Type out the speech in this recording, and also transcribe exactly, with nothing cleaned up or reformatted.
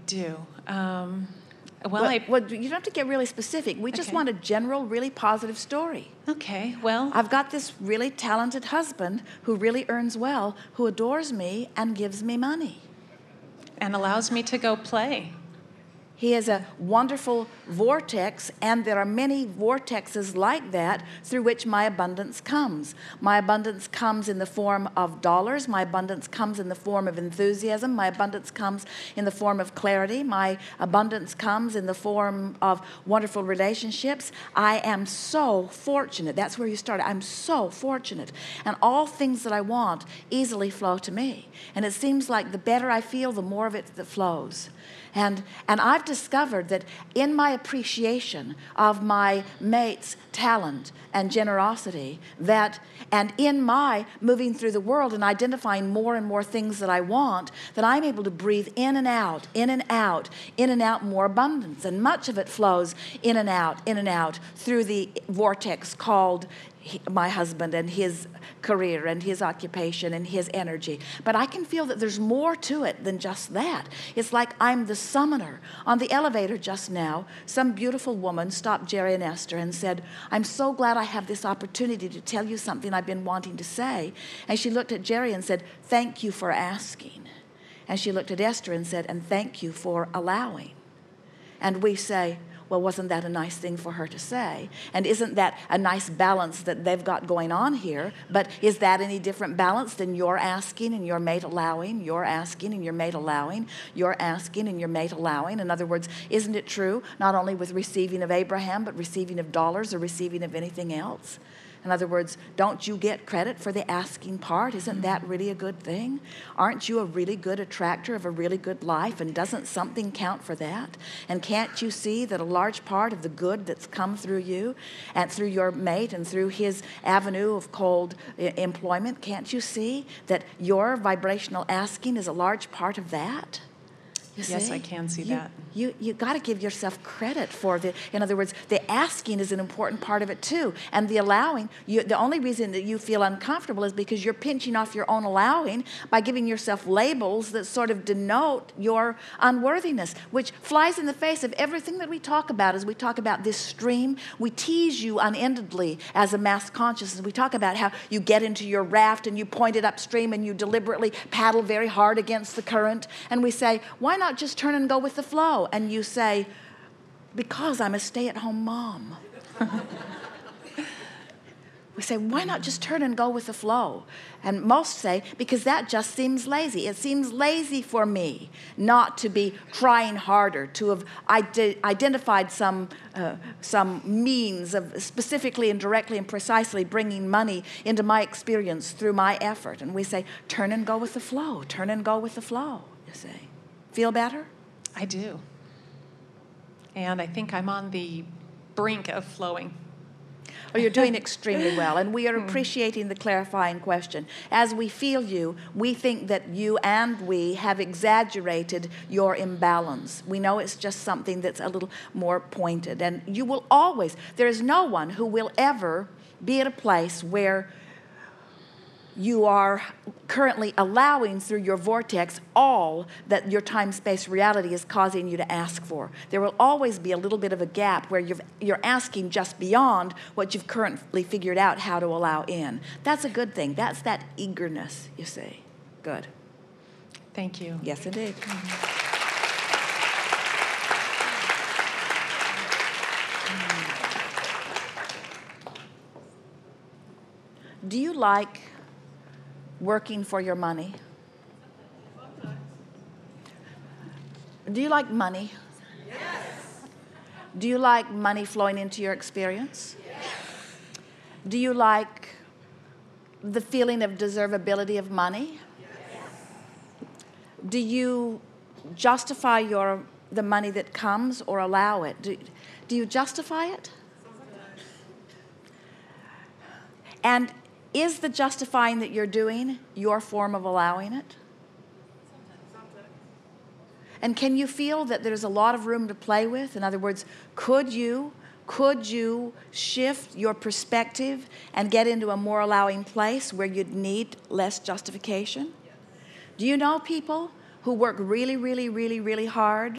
do. Um, well, well, I... Well, you don't have to get really specific. We just Okay. want a general, really positive story. Okay, well... I've got this really talented husband who really earns well, who adores me and gives me money. And allows me to go play. He is a wonderful vortex, and there are many vortexes like that through which my abundance comes. My abundance comes in the form of dollars. My abundance comes in the form of enthusiasm. My abundance comes in the form of clarity. My abundance comes in the form of wonderful relationships. I am so fortunate. That's where you start. I'm so fortunate. And all things that I want easily flow to me. And it seems like the better I feel, the more of it that flows. And, and I've discovered that in my appreciation of my mate's talent and generosity, that, and in my moving through the world and identifying more and more things that I want, that I'm able to breathe in and out, in and out, in and out more abundance. And much of it flows in and out, in and out through the vortex called my husband and his career and his occupation and his energy. But I can feel that there's more to it than just that. It's like I'm the summoner. On the elevator just now, some beautiful woman stopped Jerry and Esther and said, I'm so glad I have this opportunity to tell you something I've been wanting to say. And she looked at Jerry and said, thank you for asking. And she looked at Esther and said, and thank you for allowing. And we say, well, wasn't that a nice thing for her to say? And isn't that a nice balance that they've got going on here? But is that any different balance than your asking and your mate allowing, your asking and your mate allowing, your asking and your mate allowing? In other words, isn't it true not only with receiving of Abraham, but receiving of dollars or receiving of anything else? In other words, don't you get credit for the asking part? Isn't that really a good thing? Aren't you a really good attractor of a really good life? And doesn't something count for that? And can't you see that a large part of the good that's come through you and through your mate and through his avenue of cold employment, can't you see that your vibrational asking is a large part of that? You yes, see? I can see you, that. You you got to give yourself credit for the. In other words, the asking is an important part of it too, and the allowing. You, the only reason that you feel uncomfortable is because you're pinching off your own allowing by giving yourself labels that sort of denote your unworthiness, which flies in the face of everything that we talk about. As we talk about this stream, we tease you unendedly as a mass consciousness. We talk about how you get into your raft and you point it upstream and you deliberately paddle very hard against the current, and we say, why not just turn and go with the flow? And you say, because I'm a stay-at-home mom. We say, why not just turn and go with the flow? And most say, because that just seems lazy. It seems lazy for me not to be trying harder, to have ide- identified some, uh, some means of specifically and directly and precisely bringing money into my experience through my effort. And we say, turn and go with the flow. Turn and go with the flow, you say. Feel better? I do. And I think I'm on the brink of flowing. Oh, you're doing extremely well, and we are appreciating the clarifying question. As we feel you, we think that you and we have exaggerated your imbalance. We know it's just something that's a little more pointed, and you will always, there is no one who will ever be at a place where you are currently allowing through your vortex all that your time-space reality is causing you to ask for. There will always be a little bit of a gap where you've, you're asking just beyond what you've currently figured out how to allow in. That's a good thing. That's that eagerness, you see. Good. Thank you. Yes, indeed. Do you like working for your money? Do you like money? Yes. Do you like money flowing into your experience? Yes. Do you like the feeling of deservability of money? Yes. Do you justify your the money that comes or allow it? Do, do you justify it? And is the justifying that you're doing your form of allowing it? And can you feel that there's a lot of room to play with? In other words, could you, could you shift your perspective and get into a more allowing place where you'd need less justification? Do you know people who work really, really, really, really hard